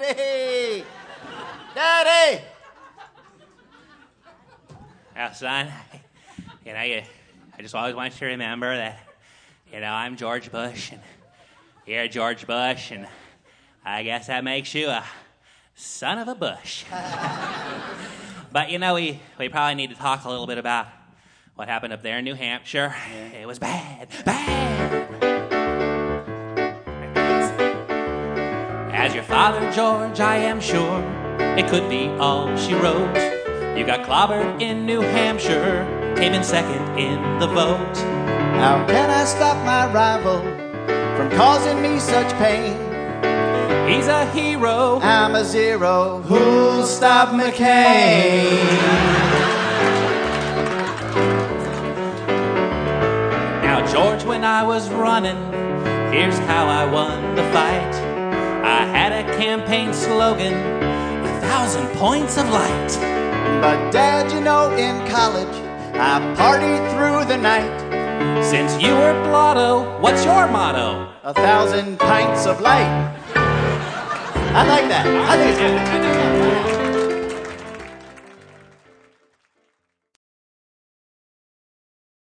Hey, Daddy! Well, son, I just always want you to remember that, I'm George Bush, and you're George Bush, and I guess that makes you a son of a Bush. But, we probably need to talk a little bit about what happened up there in New Hampshire. Yeah. It was bad. As your father, George, I am sure it could be all she wrote. You got clobbered in New Hampshire, came in second in the vote. How can I stop my rival from causing me such pain? He's a hero. I'm a zero. Who'll stop McCain? Now, George, when I was running, here's how I won the fight. I had a campaign slogan, 1,000 points of light. But Dad, in college, I partied through the night. Since you were blotto, what's your motto? 1,000 pints of light. I like that. I think it's good.